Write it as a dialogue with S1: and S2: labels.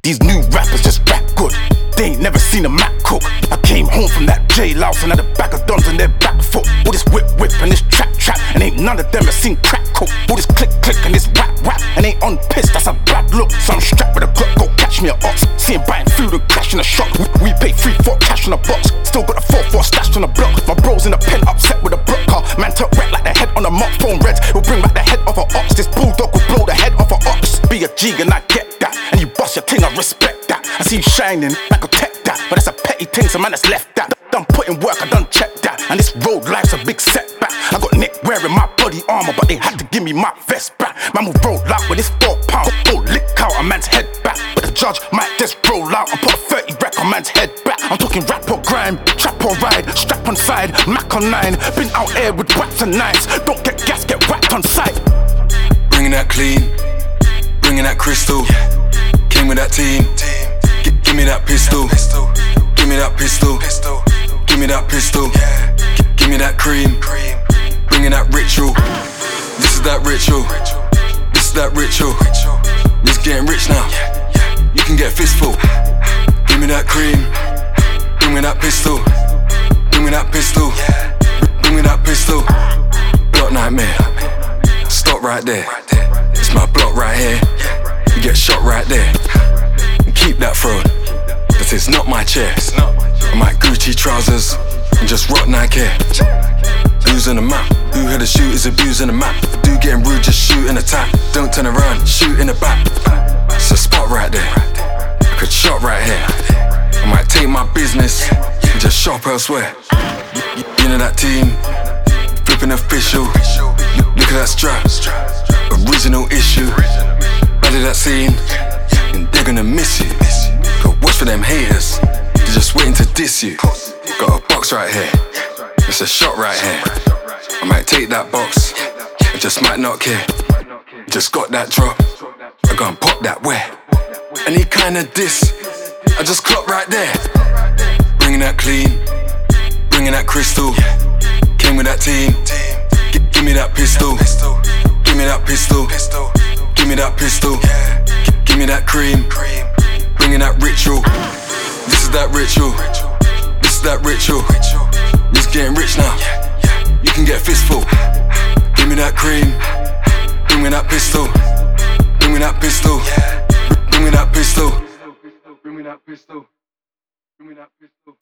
S1: These new rappers just rap good. They ain't never seen a Mac cook. I came home from that jail house and had a bag of dons on their back foot. All this whip and this trap and ain't none of them have seen crack cook. All this click and this rap and ain't on piss, that's a bad look. So I'm strapped with a Glock, go catch me a ox. See him buying food and cash in a shop. We pay 3-4 cash on a box. Still got a 4-4 stashed on the block. My bros in the pen upset with a block car. Man took wreck like the head on a mop. Phone reds will bring back the head of a ox. This bulldog will blow the head off a ox. Be a G and I get that, and you bust your ting, I respect that. I see you shining, I could tech that, but that's a petty thing, so man that's left that. Done put in work, I done checked that, and this road life's a big setback. I got Nick wearing my body armor, but they had to give me my vest back. Man will roll out with this 4 pound, full lick out a man's head back. But the judge might just roll out and put a 30 rack on man's head back. I'm talking rap or grime, trap or ride, strap on side, Mac on 9. Been out here with whaps and knives, don't get gas, get whacked on sight.
S2: Bringing that clean, bringing that crystal. Came with that team. Give me that pistol. Give me that pistol. Give me that pistol. Give me that cream. Bringing that ritual. This is that ritual. This is that ritual. This getting rich now. You can get fistful. Give me that cream. Bring me that pistol. Bring me that pistol. Bring me that pistol. Block nightmare. Stop right there. It's my block right here. You get shot right there. And keep that throne. That is not my chair. I might Gucci trousers and just rock Nike. Who's on the map? Who had a shoot is abusing the map. Do getting rude, just shoot and attack. Don't turn around, shoot in the back. It's a spot right there. I could shop right here. I might take my business and just shop elsewhere. You know that team, flipping official. Look at that strap, original issue. Bad at that scene, and they're gonna miss you. Go watch for them haters, they're just waiting to diss you. Got a box right here, it's a shot right here. I might take that box, I just might not care. Just got that drop, I go and pop that where. Any kind of diss, I just clock right there. Bringing that clean, bringing that crystal. Came with that team. Give me that pistol. Give me that pistol. Give me that pistol. Give me that cream. Bringing that ritual. This is that ritual. This is that ritual. This getting rich now. You can get fistful. Give me that cream. Bring me that pistol. Bring me that pistol. Bring me that pistol. Bring me that pistol. Bring me that pistol.